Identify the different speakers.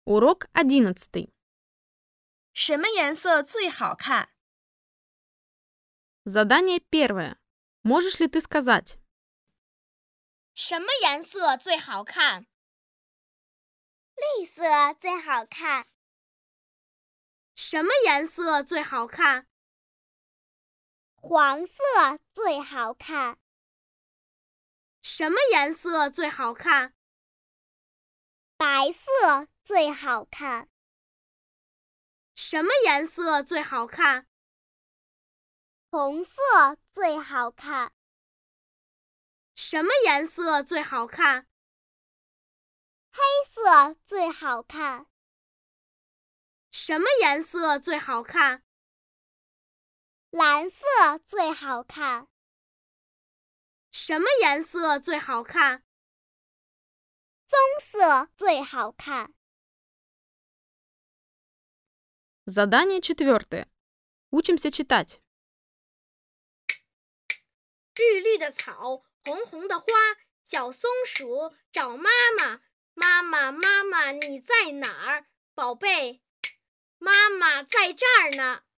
Speaker 1: Урок 11.
Speaker 2: 什么颜色最好看？
Speaker 1: Задание 1. Можешь ли ты сказать?
Speaker 2: 什么颜色最好看？
Speaker 3: 绿色最好看。
Speaker 2: 什么颜色最好看？
Speaker 3: 黄色最好看。
Speaker 2: 什么颜色最好看？
Speaker 3: 白色最好看。
Speaker 2: 什么颜色最好看？
Speaker 3: 红色最好看。
Speaker 2: 什么颜色最好看？
Speaker 3: 黑色最好看。
Speaker 2: 什么颜色最好看？
Speaker 3: 蓝色最好看。
Speaker 2: 什么颜色最好看？
Speaker 3: 棕色最好看。
Speaker 1: Задание 4. Учимся читать.
Speaker 2: 绿绿的草，红红的花，小松鼠找妈妈。妈妈，妈妈，你在哪儿？宝贝，妈妈在这儿呢。